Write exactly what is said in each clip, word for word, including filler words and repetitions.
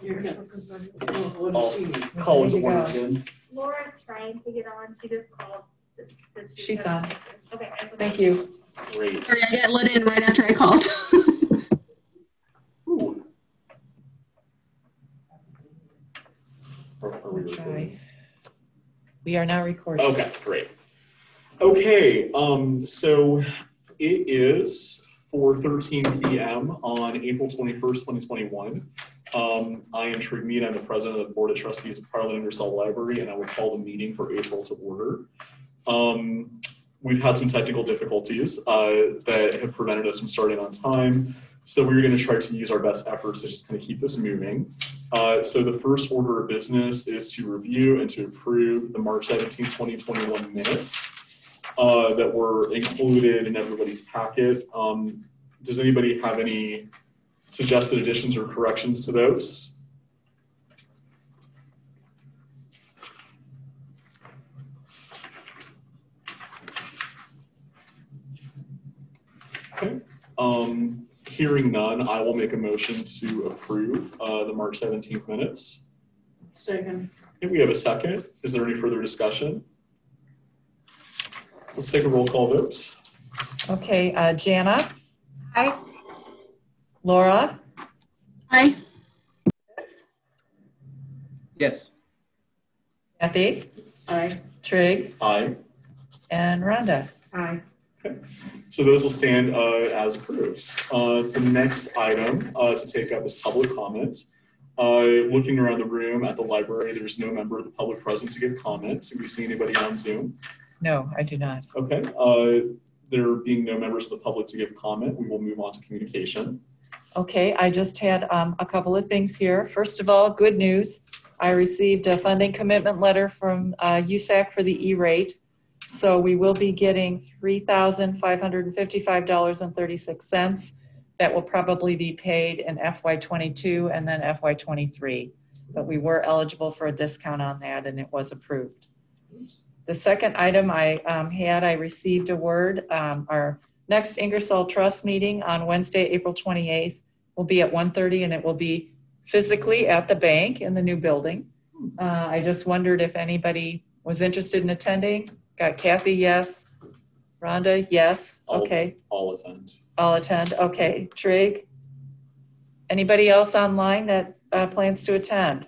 I'll call into order again. Laura's trying to get on. She just called. She's on. Okay. Thank you. Great. Sorry, I got let in right after I called. Ooh. Are, are we Try. We are now recording. Okay, great. Okay, um, so it is four thirteen p m on April twenty-first, twenty twenty-one. Um, I am Trig Mead. I'm the president of the Board of Trustees of Parlin Ingersoll Library, and I will call the meeting for April to order. Um, we've had some technical difficulties uh, that have prevented us from starting on time, so we're going to try to use our best efforts to just kind of keep this moving. Uh, so the first order of business is to review and to approve the March seventeenth, twenty twenty-one minutes uh, that were included in everybody's packet. Um, does anybody have any suggested additions or corrections to those? Okay. Um, hearing none, I will make a motion to approve uh, the March seventeenth minutes. Second. Okay, we have a second. Is there any further discussion? Let's take a roll call vote. Okay, uh, Jana. Hi. Laura. Hi. Chris. Yes. Kathy. Hi. Trig. Aye. And Rhonda. Hi. Okay. So those will stand uh, as approved. Uh, the next item uh, to take up is public comment. Uh, looking around the room at the library, there's no member of the public present to give comments. Do we see anybody on Zoom? No, I do not. Okay. Uh, there being no members of the public to give comment, we will move on to communication. Okay, I just had um, a couple of things here. First of all, good news. I received a funding commitment letter from uh, U S A C for the E-rate. So we will be getting three thousand five hundred fifty-five dollars and thirty-six cents. That will probably be paid in F Y twenty-two and then F Y twenty-three. But we were eligible for a discount on that and it was approved. The second item I um, had, I received a word. Um, our next Ingersoll Trust meeting on Wednesday, April twenty-eighth will be at one thirty and it will be physically at the bank in the new building. Uh, I just wondered if anybody was interested in attending. Got Kathy, yes. Rhonda, yes. I'll, okay. I'll attend. I'll attend. Okay. Trig. Anybody else online that uh, plans to attend?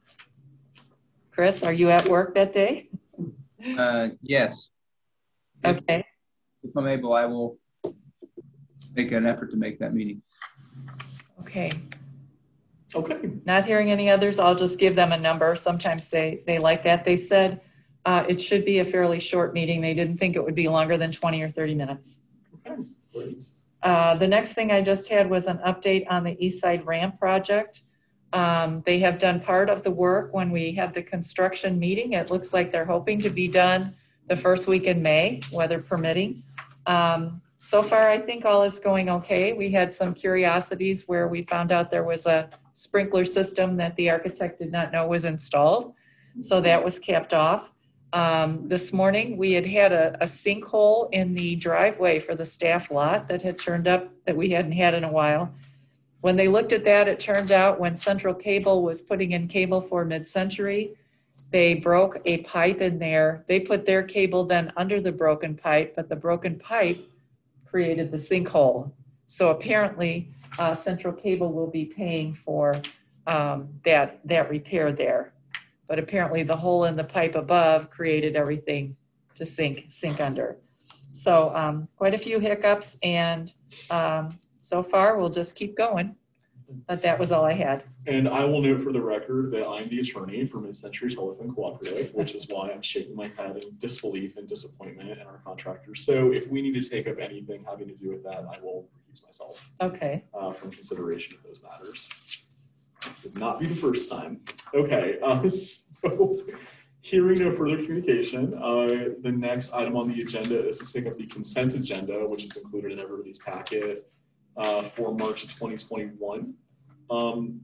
Chris, are you at work that day? Uh, yes. Okay. If, if I'm able, I will make an effort to make that meeting. Okay. Okay. Not hearing any others, I'll just give them a number. Sometimes they, they like that. They said uh, it should be a fairly short meeting. They didn't think it would be longer than twenty or thirty minutes. Okay. Great. Uh, the next thing I just had was an update on the East Side Ramp project. Um, they have done part of the work when we had the construction meeting. It looks like they're hoping to be done the first week in May, weather permitting. Um, so far, I think all is going okay. We had some curiosities where we found out there was a sprinkler system that the architect did not know was installed. So that was capped off. Um, this morning, we had had a, a sinkhole in the driveway for the staff lot that had turned up that we hadn't had in a while. When they looked at that, it turned out when Central Cable was putting in cable for Mid-Century, they broke a pipe in there. They put their cable then under the broken pipe, but the broken pipe created the sinkhole. So apparently, uh, Central Cable will be paying for um, that, that repair there. But apparently the hole in the pipe above created everything to sink, sink under. So um, quite a few hiccups, and um, so far we'll just keep going. But that was all I had. And I will note for the record that I'm the attorney for Mid-Century Telephone Cooperative, which is why I'm shaking my head in disbelief and disappointment in our contractors. So if we need to take up anything having to do with that, I will recuse myself Okay. uh, from consideration of those matters. Would not be the first time. Okay, uh, so hearing no further communication, uh, the next item on the agenda is to take up the consent agenda, which is included in everybody's packet uh, for March of twenty twenty-one. Um,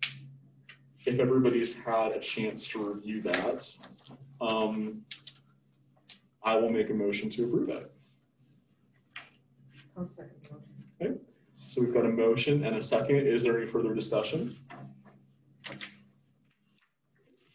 if everybody's had a chance to review that, um, I will make a motion to approve it. I'll second the motion. Okay, so we've got a motion and a second. Is there any further discussion?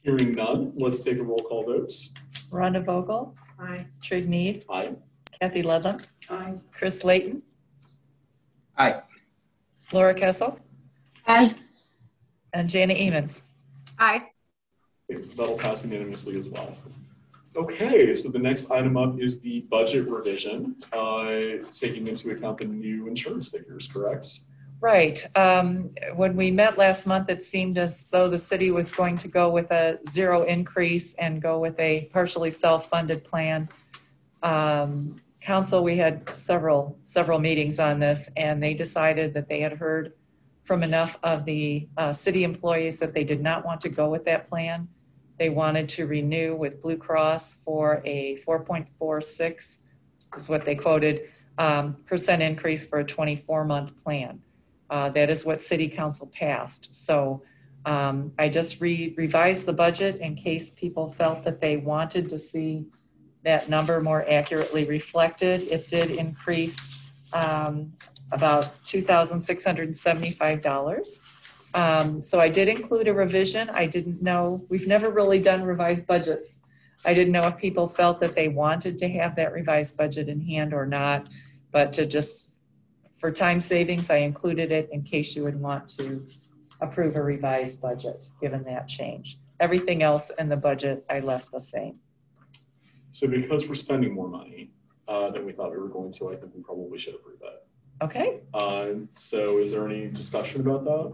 Hearing none, let's take a roll call vote. Rhonda Vogel, Aye. Trig Mead, Aye. Kathy Ludlam, Aye. Chris Layton, Aye. Laura Kessel, Aye. and Jana Emens. Aye. Okay, that'll pass unanimously as well. Okay, so the next item up is the budget revision, uh, taking into account the new insurance figures, correct? Right. Um, when we met last month, it seemed as though the city was going to go with a zero increase and go with a partially self-funded plan. Um, council, we had several, several meetings on this, and they decided that they had heard from enough of the uh, city employees that they did not want to go with that plan. They wanted to renew with Blue Cross for a four point four six, is what they quoted, um, percent increase for a twenty-four month plan. Uh, that is what City Council passed. So um, I just re revised the budget in case people felt that they wanted to see that number more accurately reflected. It did increase um, about two thousand six hundred seventy-five dollars. Um, so I did include a revision. I didn't know, we've never really done revised budgets. I didn't know if people felt that they wanted to have that revised budget in hand or not, but to just, for time savings, I included it in case you would want to approve a revised budget, given that change. Everything else in the budget, I left the same. So because we're spending more money uh, than we thought we were going to, I think we probably should approve that. Okay. Uh, so is there any discussion about that?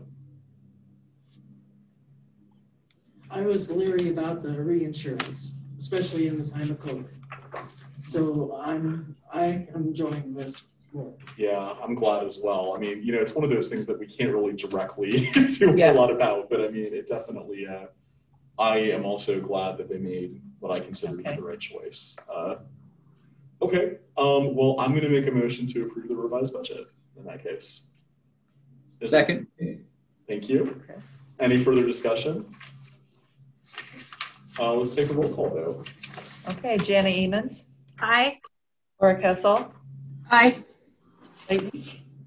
I was leery about the reinsurance, especially in the time of COVID. So I'm, I am enjoying this more. Yeah, I'm glad as well. I mean, you know, it's one of those things that we can't really directly do Yeah. a lot about, but I mean, it definitely, uh, I am also glad that they made what I consider to Okay. be the right choice. Uh, okay, um, well, I'm going to make a motion to approve the revised budget in that case. Is that- Second. Thank you. Chris. Any further discussion? Uh, let's take a roll call though. Okay, Jana Emens, Aye. Laura Kessel, Aye. Layton,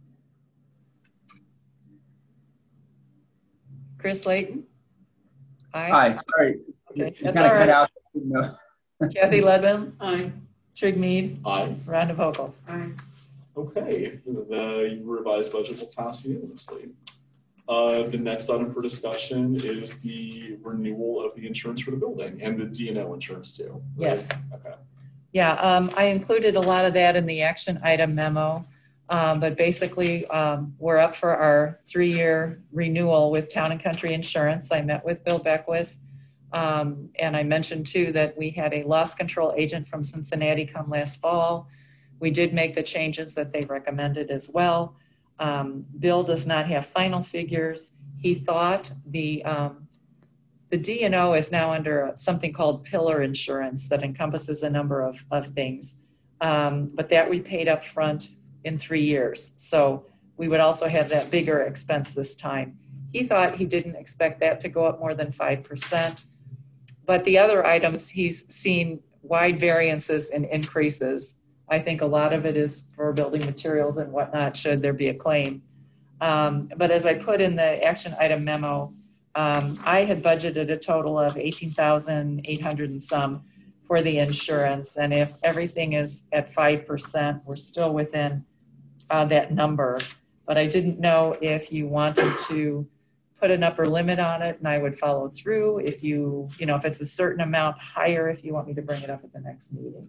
Chris Layton. Aye. Aye, sorry. Okay, You that's kinda all cut right. out. No. Kathy Ledman, Aye. Trig Mead, Aye. Rhonda Vogel. Aye. Okay, the revised budget will pass unanimously. Uh, the next item for discussion is the renewal of the insurance for the building and the D and O insurance too. right? Yes. Okay. Yeah, um, I included a lot of that in the action item memo. Um, but basically, um, we're up for our three-year renewal with Town and Country Insurance. I met with Bill Beckwith. Um, and I mentioned too that we had a loss control agent from Cincinnati come last fall. We did make the changes that they recommended as well. Um, Bill does not have final figures. He thought the um, the D and O is now under something called pillar insurance that encompasses a number of, of things, um, but that we paid up front in three years. So we would also have that bigger expense this time. He thought he didn't expect that to go up more than five percent, but the other items he's seen wide variances and increases. I think a lot of it is for building materials and whatnot, should there be a claim. Um, but as I put in the action item memo, um, I had budgeted a total of eighteen thousand eight hundred and some for the insurance. And if everything is at five percent, we're still within uh, that number. But I didn't know if you wanted to put an upper limit on it and I would follow through. If you, you know, if it's a certain amount higher, if you want me to bring it up at the next meeting.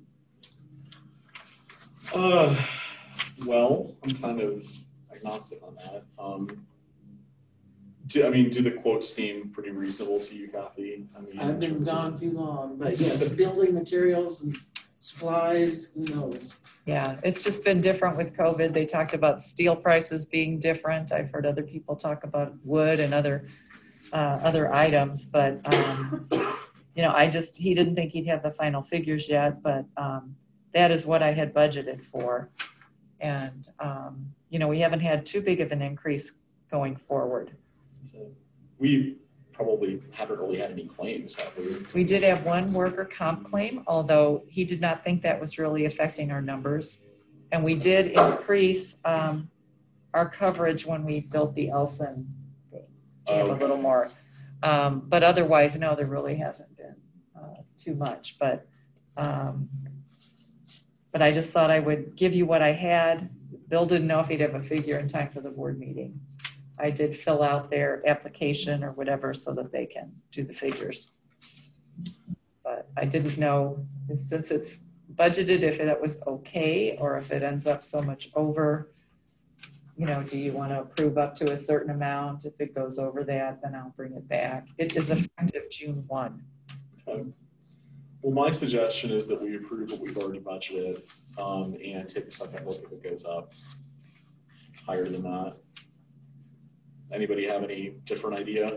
Uh, well, I'm kind of agnostic on that. Um, do, I mean, do the quotes seem pretty reasonable to you, Kathy? I mean, I've in been terms of- gone too long, but yes, building materials and s- supplies, who knows? Yeah, it's just been different with COVID. They talked about steel prices being different. I've heard other people talk about wood and other uh, other items, but um, you know, I just he didn't think he'd have the final figures yet, but um, that is what I had budgeted for, and um, you know, we haven't had too big of an increase going forward. So we probably haven't really had any claims, have we? We did have one worker comp claim, although he did not think that was really affecting our numbers. And we did increase um, our coverage when we built the Elson thing to have a Okay. little more. Um, but otherwise, no, there really hasn't been uh, too much. But um, but I just thought I would give you what I had. Bill didn't know if he'd have a figure in time for the board meeting. I did fill out their application or whatever so that they can do the figures. But I didn't know if, since it's budgeted, if that was okay or if it ends up so much over. You know, do you want to approve up to a certain amount? If it goes over that, then I'll bring it back. It is effective June first. Okay. Well, my suggestion is that we approve what we've already budgeted um, and take a second look if it goes up higher than that. Anybody have any different idea?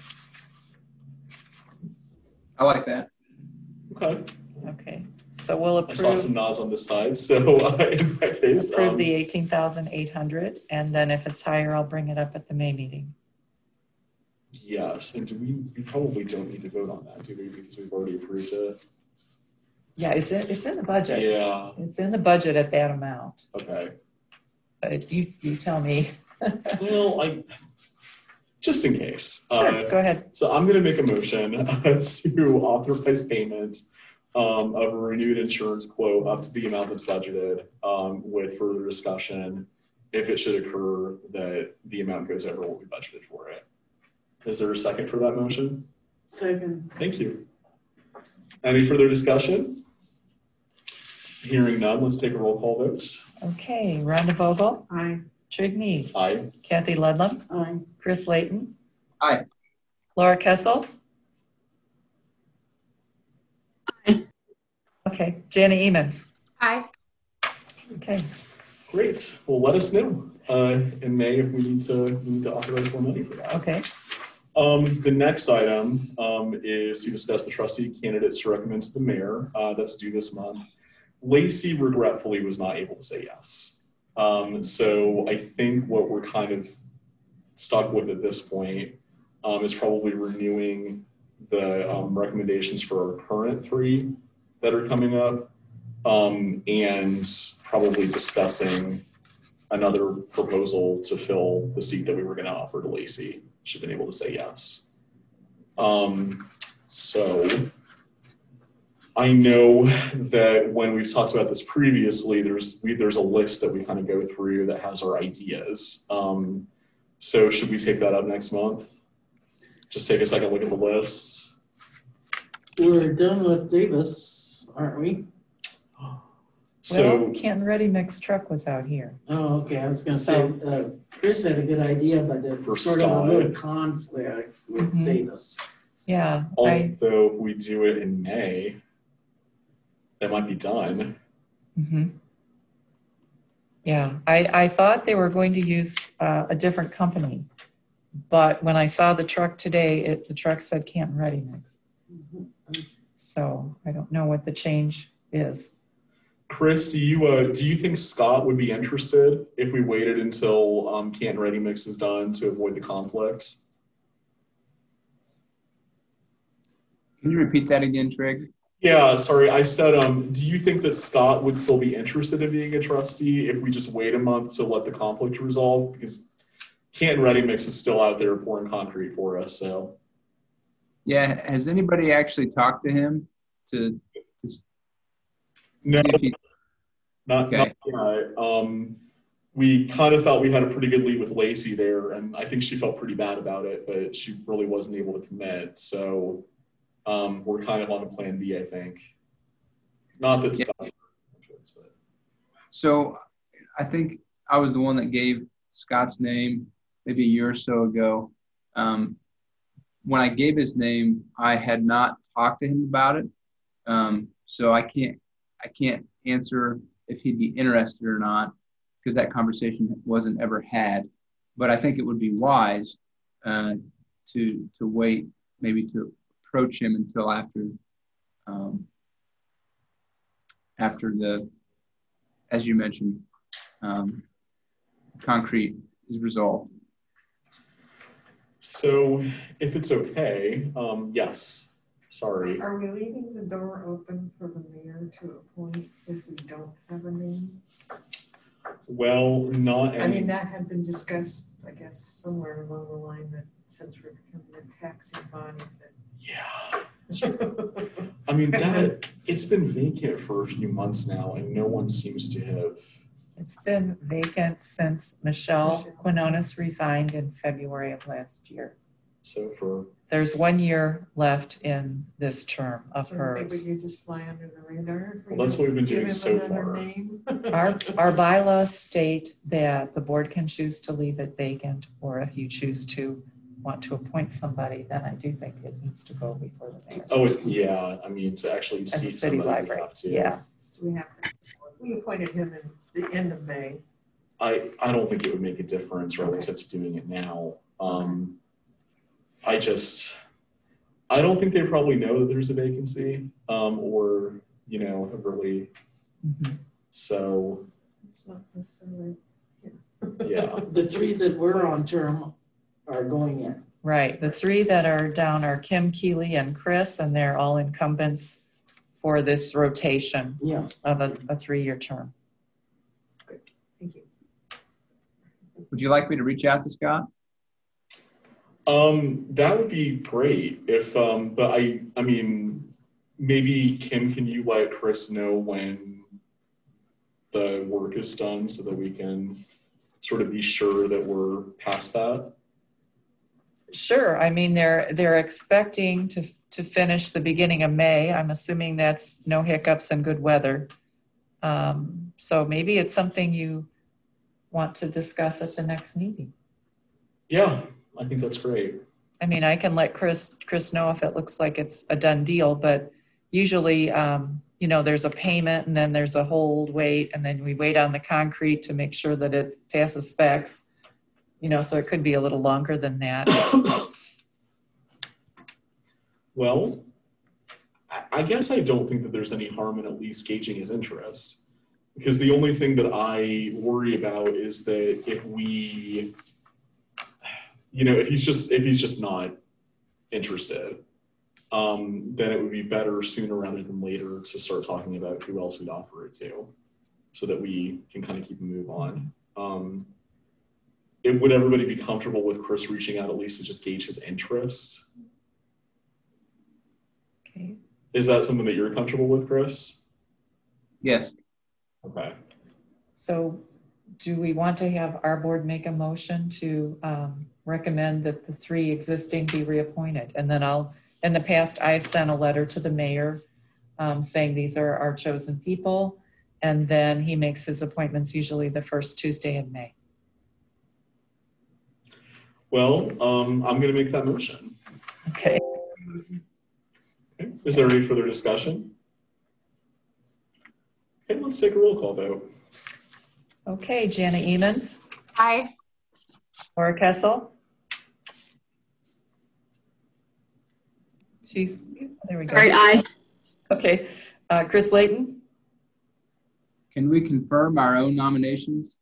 I like that. Okay. Okay, so we'll I saw approve, some nods on this side, so uh, in that case, approve um, the eighteen thousand eight hundred, and then if it's higher, I'll bring it up at the May meeting. yes. And do we, we probably don't need to vote on that, do we? Because we've already approved it. Yeah, it's in, it's in the budget. Yeah. It's in the budget at that amount, Okay. but you, you tell me. Well, I just in case. Sure, Uh, go ahead. So I'm going to make a motion uh, to authorize payments um, of a renewed insurance quote up to the amount that's budgeted um, with further discussion if it should occur that the amount goes over what we budgeted for it. Is there a second for that motion? Second. Thank you. Any further discussion? Hearing none, let's take a roll call vote. Okay, Rhonda Vogel, Aye. Trig Mead, Aye. Kathy Ludlam, Aye. Chris Layton. Aye. Laura Kessel. Aye. Okay, Jana Emens. Aye. Okay, Great. Well, let us know uh, in May if we need to, we need to authorize more money for that. okay. Um, the next item um, is to discuss the trustee candidates to recommend to the mayor. Uh, that's due this month. Lacey regretfully was not able to say yes. Um, so I think what we're kind of stuck with at this point um, is probably renewing the um, recommendations for our current three that are coming up um, and probably discussing another proposal to fill the seat that we were going to offer to Lacey. She's been able to say yes. Um, so I know that when we've talked about this previously, there's we, there's a list that we kind of go through that has our ideas. Um, so should we take that up next month? Just take a second look at the list. We're done with Davis, aren't we? So Well, Canton Ready Mix truck was out here. Oh, okay, I was gonna say, uh, Chris had a good idea, but For it's sort of a Scott. little conflict with Mhm. Davis. Yeah, I, although if we do it in May, that might be done. mhm. Yeah, I, I thought they were going to use uh, a different company, but when I saw the truck today, it, the truck said Canton Ready Mix. So I don't know what the change is. Chris, do you uh, do you think Scott would be interested if we waited until um, Canton Ready Mix is done to avoid the conflict? Can you repeat that again, Trig? Yeah, sorry, I said, um, do you think that Scott would still be interested in being a trustee if we just wait a month to let the conflict resolve? Because Canton Ready Mix is still out there pouring concrete for us, so. Yeah. Has anybody actually talked to him to, to see No, if he, not, Okay. not yet. Um, we kind of felt we had a pretty good lead with Lacey there, and I think she felt pretty bad about it, but she really wasn't able to commit, so um, we're kind of on a plan B, I think. Not that Yeah. Scott's but. So I think I was the one that gave Scott's name maybe a year or so ago. Um, when I gave his name, I had not talked to him about it. Um, so I can't, I can't answer if he'd be interested or not because that conversation wasn't ever had. But I think it would be wise uh, to to wait, maybe to approach him until after um, after the, as you mentioned, um, concrete is resolved. So if it's okay, um, yes, sorry. Are we leaving the door open for the mayor to appoint if we don't have a name? Well, not I any, mean, that had been discussed, I guess, somewhere along the line that since we're becoming a taxing body. Yeah. I mean, that, it's been vacant for a few months now and no one seems to have. It's been vacant since Michelle Quinones resigned in February of last year. So for. There's one year left in this term of So maybe hers. you just fly under the radar. if we Well, that's what we've been give doing him so another far. name. Our, our bylaws state that the board can choose to leave it vacant, or if you choose to want to appoint somebody, then I do think it needs to go before the mayor. Oh, yeah, I mean, to actually As a see city somebody we library, have to. yeah. We have to, we appointed him in the end of May. I, I don't think it would make a difference relative to doing it now. Um, I just, I don't think they probably know that there's a vacancy, um, or, you know, really, Mhm. so, It's not necessarily. yeah. The three that were on term are going in. Right, the three that are down are Kim, Keely, and Chris, and they're all incumbents for this rotation Yeah. of a, a three-year term. Thank you. Would you like me to reach out to Scott? Um, that would be great if, um, but I, I mean, maybe Kim, can you let Chris know when the work is done so that we can sort of be sure that we're past that? Sure, I mean, they're, they're expecting to, to finish the beginning of May. I'm assuming that's no hiccups and good weather. Um, so maybe it's something you want to discuss at the next meeting. Yeah, I think that's great. I mean, I can let Chris, Chris know if it looks like it's a done deal, but usually, um, you know, there's a payment and then there's a hold wait, and then we wait on the concrete to make sure that it passes specs, you know, so it could be a little longer than that. Well, I- I guess I don't think that there's any harm in at least gauging his interest. Because the only thing that I worry about is that if we, you know, if he's just, if he's just not interested, um, then it would be better sooner rather than later to start talking about who else we'd offer it to, so that we can kind of keep a move on. Um, it, would everybody be comfortable with Chris reaching out at least to just gauge his interest? Okay. Is that something that you're comfortable with, Chris? Yes. Okay. So do we want to have our board make a motion to um, recommend that the three existing be reappointed? And then I'll, in the past, I've sent a letter to the mayor um, saying these are our chosen people. And then he makes his appointments usually the first Tuesday in May. Well, um, I'm going to make that motion. Okay. Okay. Is there any further discussion? Okay, let's take a roll call vote. Okay, Jana Emons, Aye. Laura Kessel. She's, there we go. Sorry, aye. Okay, uh, Chris Layton. Can we confirm our own nominations?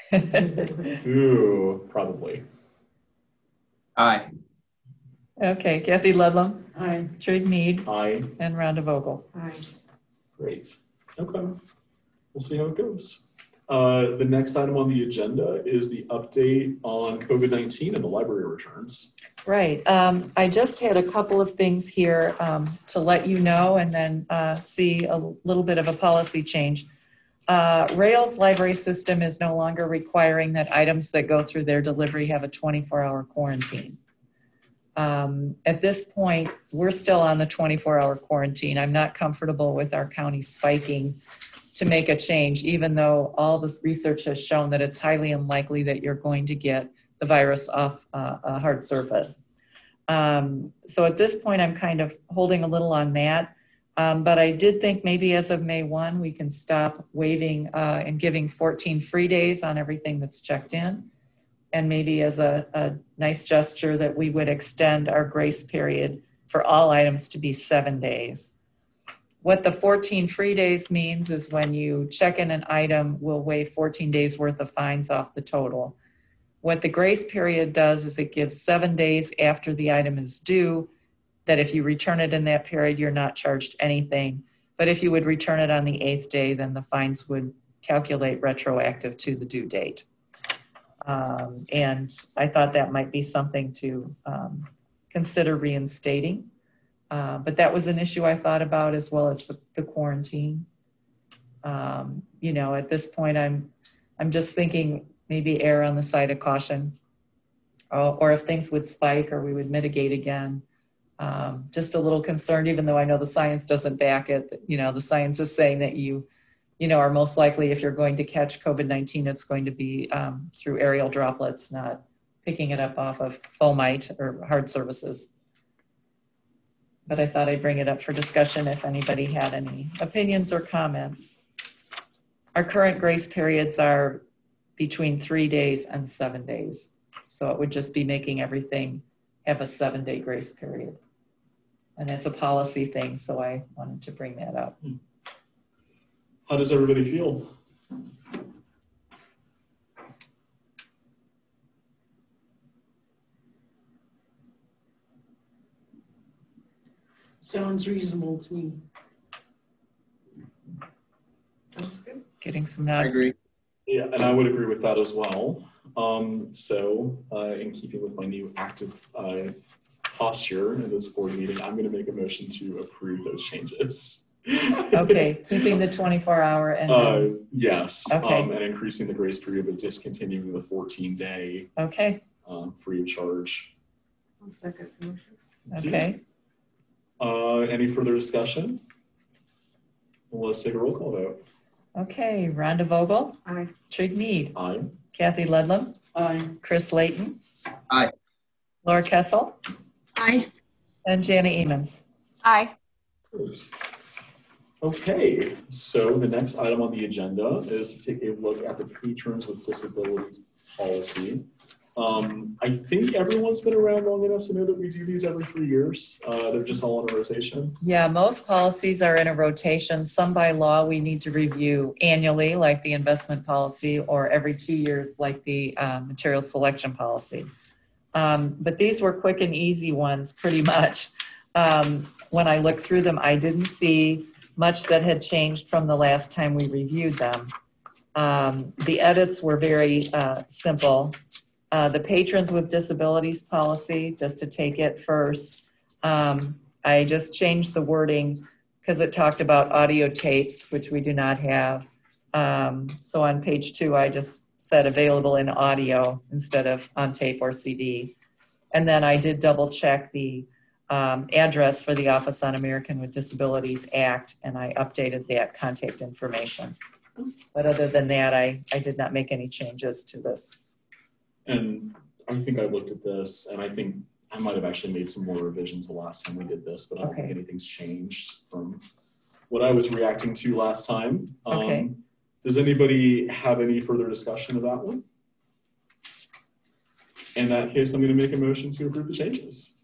Ooh, probably. Aye. Okay, Kathy Ludlam, Aye. Trig Mead, Aye. and Rhonda Vogel. Aye. Great. Okay. We'll see how it goes. Uh, the next item on the agenda is the update on COVID nineteen and the library returns. Right. Um, I just had a couple of things here um, to let you know, and then uh, see a little bit of a policy change. Uh, Rail's library system is no longer requiring that items that go through their delivery have a twenty-four hour quarantine. Um, at this point, we're still on the twenty-four hour quarantine. I'm not comfortable with our county spiking to make a change, even though all the research has shown that it's highly unlikely that you're going to get the virus off uh, a hard surface. Um, so at this point, I'm kind of holding a little on that. Um, but I did think maybe as of May first, we can stop waiving uh, and giving fourteen free days on everything that's checked in. And maybe as a, a nice gesture that we would extend our grace period for all items to be seven days. What the fourteen free days means is when you check in an item, we'll waive fourteen days worth of fines off the total. What the grace period does is it gives seven days after the item is due, that if you return it in that period, you're not charged anything. But if you would return it on the eighth day, then the fines would calculate retroactive to the due date. Um, and I thought that might be something to um, consider reinstating. Uh, but that was an issue I thought about, as well as the, the quarantine. Um, you know, at this point, I'm, I'm just thinking maybe err on the side of caution, or, or if things would spike or we would mitigate again. Um, just a little concerned, even though I know the science doesn't back it. You know, the science is saying that you, you know, are most likely, if you're going to catch COVID nineteen, it's going to be um, through aerial droplets, not picking it up off of fomite or hard surfaces. But I thought I'd bring it up for discussion if anybody had any opinions or comments. Our current grace periods are between three days and seven days. So it would just be making everything have a seven day grace period. And it's a policy thing, so I wanted to bring that up. How does everybody feel? Sounds reasonable to me. Sounds good. Getting some I nods. agree. Yeah, and I would agree with that as well. Um, so, uh, in keeping with my new active uh, posture in this board meeting, I'm going to make a motion to approve those changes. Okay, keeping the twenty-four hour and Uh, then, yes, Okay. um, and increasing the grace period, but discontinuing the fourteen day okay, um, free of charge. I'll second the motion. okay. Uh, any further discussion? Well, let's take a roll call vote. Okay, Rhonda Vogel, Aye. Trig Mead, Aye. Kathy Ludlam, Aye. Chris Layton. Aye. Laura Kessel, Aye. and Jana Emons. Aye. Okay, so the next item on the agenda is to take a look at the Patrons with Disabilities policy. Um, I think everyone's been around long enough to know that we do these every three years. Uh, they're just all in a rotation. Yeah, most policies are in a rotation. Some by law we need to review annually, like the investment policy, or every two years, like the uh, material selection policy. Um, but these were quick and easy ones, pretty much. Um, when I looked through them, I didn't see much that had changed from the last time we reviewed them. Um, the edits were very uh, simple. Uh, the Patrons with Disabilities policy, just to take it first, um, I just changed the wording because it talked about audio tapes, which we do not have. Um, so on page two, I just said available in audio instead of on tape or C D. And then I did double check the um, address for the Office on American with Disabilities Act, and I updated that contact information. But other than that, I, I did not make any changes to this. And I think I looked at this, and I think I might have actually made some more revisions the last time we did this, but I don't Okay. think anything's changed from what I was reacting to last time. Um, Okay. Does anybody have any further discussion of that one? In that case, I'm going to make a motion to approve the changes.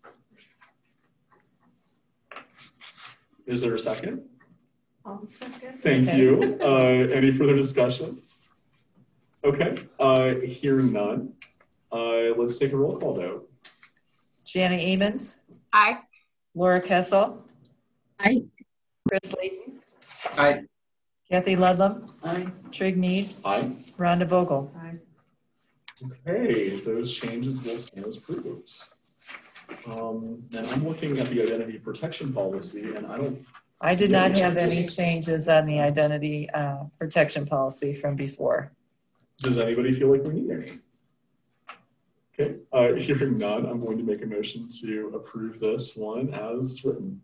Is there a second? I'll second. Thank Okay. you. Uh, any further discussion? Okay, uh, hearing none. Uh, let's take a roll call vote. Jana Emons, Aye. Laura Kessel, Aye. Chris Layton, Aye. Kathy Ludlam, Aye. Trig Mead, Aye. Rhonda Vogel. Aye. Okay, those changes will stand as approved. Um, and I'm looking at the identity protection policy, and I don't. I did see not have any changes. changes on the identity uh, protection policy from before. Does anybody feel like we need any? Okay, uh, hearing none, I'm going to make a motion to approve this one as written.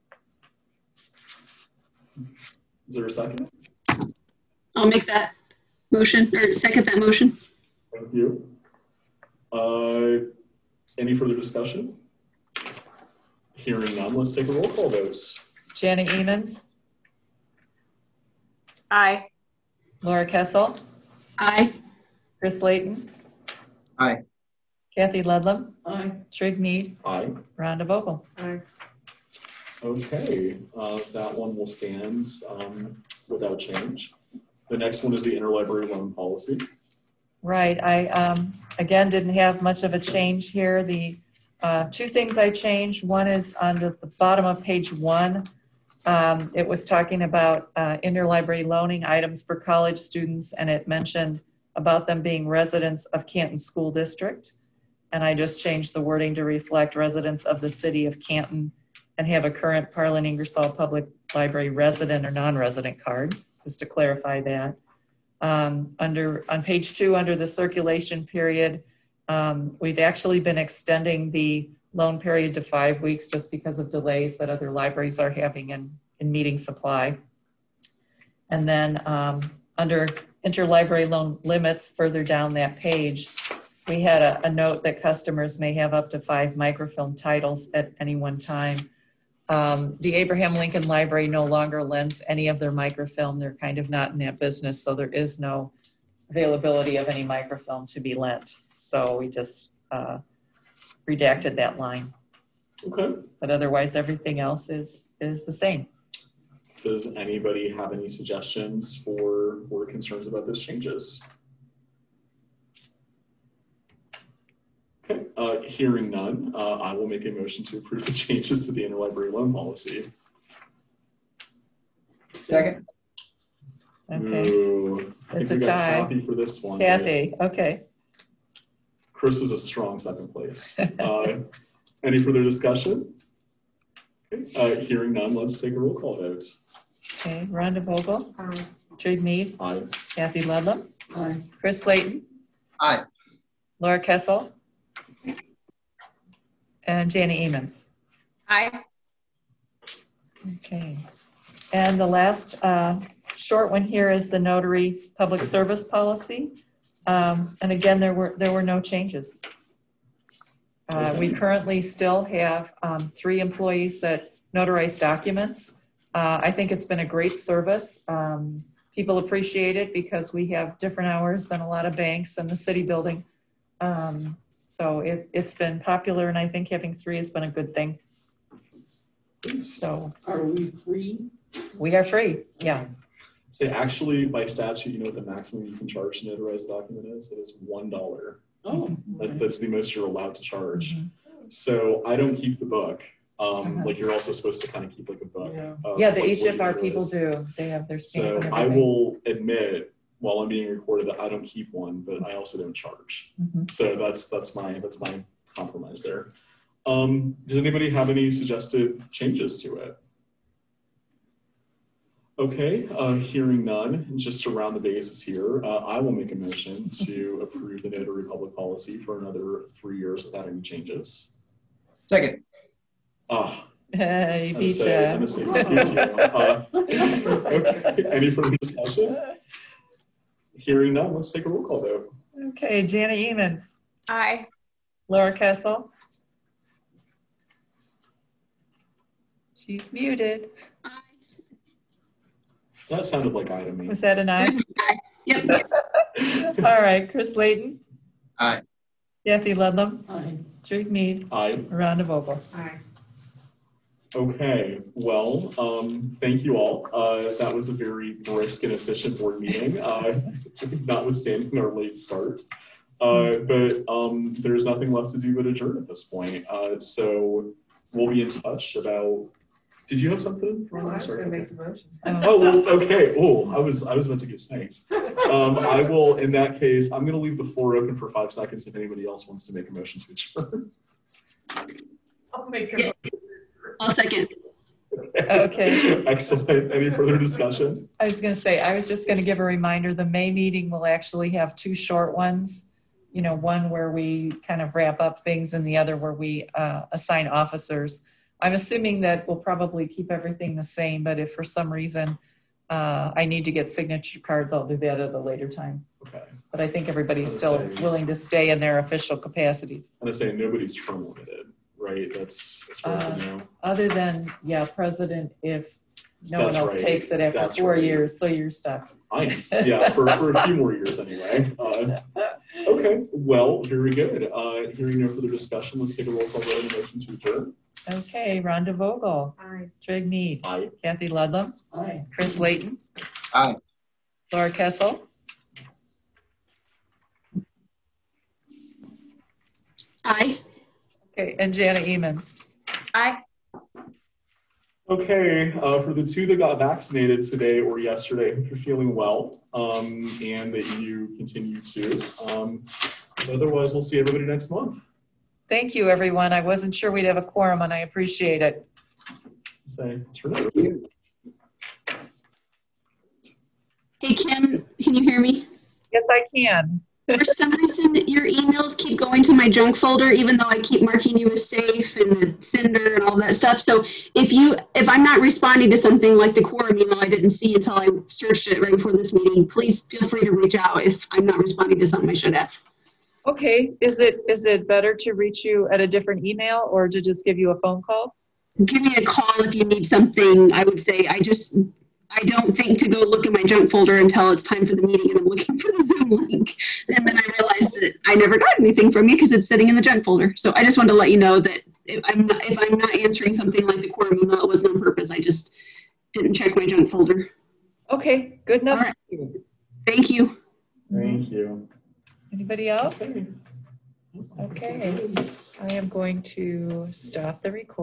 Is there a second? I'll make that motion or second that motion. Thank you. Uh, any further discussion? Hearing none, let's take a roll call vote. Jana Emons, Aye. Laura Kessel, Aye. Chris Layton, Aye. Kathy Ludlam, Aye. Trig Mead, Aye. Rhonda Vogel. Aye. Okay, uh, that one will stand um, without change. The next one is the interlibrary loan policy. Right, I, um, again, didn't have much of a change here. The uh, two things I changed, one is on the, the bottom of page one. Um, it was talking about uh, interlibrary loaning items for college students, and it mentioned about them being residents of Canton School District. And I just changed the wording to reflect residents of the city of Canton and have a current Parlin Ingersoll Public Library resident or non-resident card, just to clarify that. Um, under, on page two, under the circulation period, um, we've actually been extending the loan period to five weeks just because of delays that other libraries are having in, in meeting supply. And then um, under interlibrary loan limits, further down that page, we had a, a note that customers may have up to five microfilm titles at any one time. Um, the Abraham Lincoln Library no longer lends any of their microfilm. They're kind of not in that business, so there is no availability of any microfilm to be lent. So we just uh, redacted that line. Okay. But otherwise, everything else is is the same. Does anybody have any suggestions for or concerns about those changes? Okay, uh, hearing none, uh, I will make a motion to approve the changes to the interlibrary loan policy. Second. Okay, Ooh, I It's think we a got tie. Kathy for this one. but Kathy, okay. Chris was a strong second place. Uh, any further discussion? Okay, uh, hearing none, let's take a roll call vote. Okay, Rhonda Vogel, Aye. Trig Mead, Aye. Kathy Ludlam, Aye. Chris Slayton, Aye. Laura Kessel, and Janie Emens. Aye. Okay. And the last uh, short one here is the notary public service policy. Um, and again, there were there were no changes. Uh, we currently still have um, three employees that notarize documents. Uh, I think it's been a great service. Um, people appreciate it because we have different hours than a lot of banks and the city building. Um, so it, it's been popular, and I think having three has been a good thing. So Are we free? we are free, yeah. Say actually by statute, you know what the maximum you can charge to notarize a document is? It is one dollar. Oh. That, that's the most you're allowed to charge. Mhm. So I don't keep the book. Um, Uh-huh. Like you're also supposed to kind of keep like a book. Yeah. of, Yeah, the like, H what F you R notarize. people do. They have their So stamp and I everything. will admit, while I'm being recorded, that I don't keep one, but I also don't charge. Mhm. So that's that's my that's my compromise there. Um, does anybody have any suggested changes to it? Okay, uh, hearing none, just to round the bases here, uh, I will make a motion to approve the notary public policy for another three years without any changes. Second. Ah, Hey, I'm gonna beat say, I'm gonna say, excuse you. Uh, okay, any further discussion? Hearing none, let's take a roll call vote. Okay, Jana Emens, Aye. Laura Kessel. She's muted. That sounded like I to me. Was that an aye? Yep. All right, Chris Layton. Aye. Kathy Ludlam, Aye. Trig Mead, Aye. Rhonda Vogel. Aye. Okay, well, um, thank you all. Uh, that was a very brisk and efficient board meeting, uh, notwithstanding our late start. Uh, but um, there's nothing left to do but adjourn at this point. Uh, so we'll be in touch about. Did you have something? Well, I was Sorry, gonna okay. make the motion. Oh, well, okay. Oh, I was I was about to get snakes. Um, I will. In that case, I'm going to leave the floor open for five seconds if anybody else wants to make a motion to adjourn. I'll make Yeah. a. I'll second. Okay. Excellent. Any further discussion? I was going to say, I was just going to give a reminder, the May meeting will actually have two short ones. You know, one where we kind of wrap up things and the other where we uh, assign officers. I'm assuming that we'll probably keep everything the same, but if for some reason uh, I need to get signature cards, I'll do that at a later time. Okay. But I think everybody's I was still saying- willing to stay in their official capacities. I'm gonna say nobody's term limited, right? That's as far as Uh, I know. Other than, yeah, president, if no one That's else right. takes it after That's four right. years, so you're stuck. Nice. Yeah, for, for a few more years anyway. Uh, okay. Well, very good. Uh, hearing no further discussion, let's take a roll call vote and motion to adjourn. Okay, Rhonda Vogel, Aye. Trig Mead, Aye. Kathy Ludlam, Aye. Chris Layton, Aye. Laura Kessel, Aye. okay, and Jana Emens. Aye. Okay, uh, for the two that got vaccinated today or yesterday, I hope you're feeling well, um, and that you continue to. Um, otherwise, we'll see everybody next month. Thank you, everyone. I wasn't sure we'd have a quorum, and I appreciate it. Say, turn it. Hey, Kim, can you hear me? Yes, I can. For some reason, your emails keep going to my junk folder, even though I keep marking you as safe and the sender and all that stuff. So if you, if I'm not responding to something like the quorum email I didn't see until I searched it right before this meeting, please feel free to reach out if I'm not responding to something I should have. Okay, is it is it better to reach you at a different email or to just give you a phone call? Give me a call if you need something. I would say I just, I don't think to go look at my junk folder until it's time for the meeting and I'm looking for the Zoom link. And then I realized that I never got anything from you because it's sitting in the junk folder. So I just wanted to let you know that if I'm not, if I'm not answering something like the quorum email, it wasn't on purpose. I just didn't check my junk folder. Okay, good enough. All right. Thank you. Thank you. Anybody else? Okay. Okay, I am going to stop the recording.